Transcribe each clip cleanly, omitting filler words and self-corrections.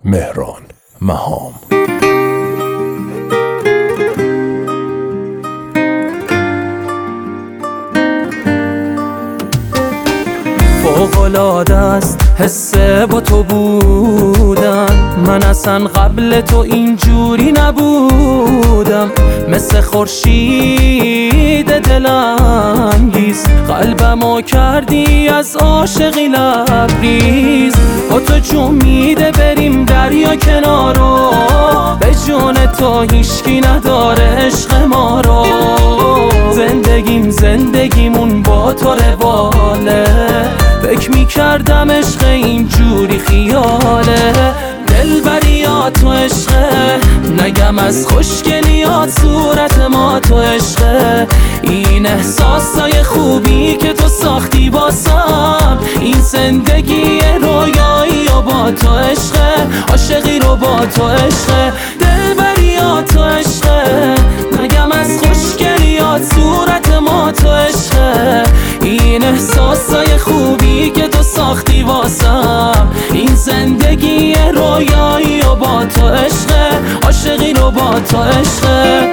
مهران مهام. فوق‌العاده است حس با تو بودن، من اصلا قبل تو اینجوری نبودم. مثل خورشید دلانگیز قلبمو کردی از عاشقی لبریز. با تو جون میده بریم دریا کنارو، به جون تو هیچکی نداره عشق ما رو. زندگیمون با تو رواله، فکر میکردم عشق اینجوری خیاله. دلبریات تو عشقه، نگم از خوشگلیات صورت ما تو عشقه. این احساسای خوبی که تو ساختی باسم، این زندگی رویایی و با تو عشقه، عاشقی رو با تو عشقه. دلبریات تو عشقه، نگم از خوشگلیات صورت ما تو عشقه. این احساسای خوبی که تو ساختی واسم، این زندگی رویایی و با تو عشقه، عاشقی رو با تو عشقه.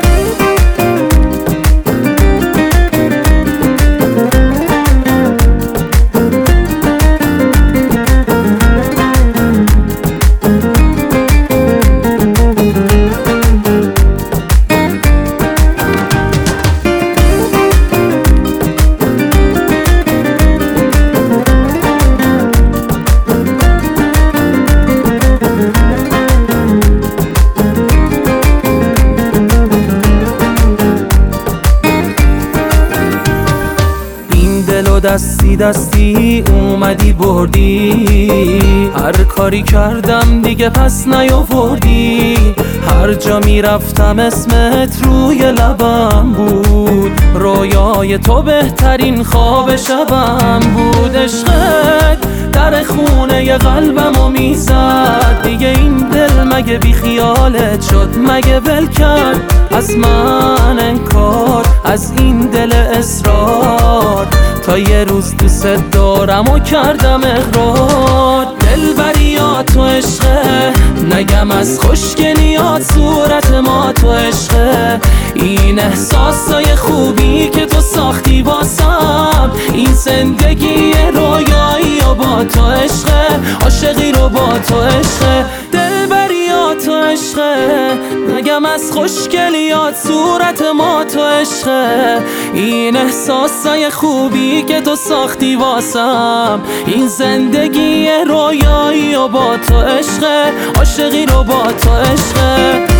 دستی اومدی بردی، هر کاری کردم دیگه پس نیاوردی. هر جا میرفتم اسمت روی لبم بود، رویای تو بهترین خواب شبم بود. عشقت در خونه قلبمو میزد، دیگه این دل مگه بی خیالت شد؟ مگه ول کرد از من انکار، از این دل اصرار؟ تا یه روز دوست دارم و کردم اقرار. دلبریات تو عشقه، نگم از خوشگلیات صورت ما تو عشقه. این احساسای خوبی که تو ساختی واسم، این زندگی رویایی و با تو عشقه، عاشقی رو با تو عشقه. دلبریات تو عشقه، نگم از خوشگلیات صورت ما تو عشقه. این احساسای خوبی که تو ساختی واسم، این زندگی رویایی و با تو عشقه، عاشقی رو با تو عشقه.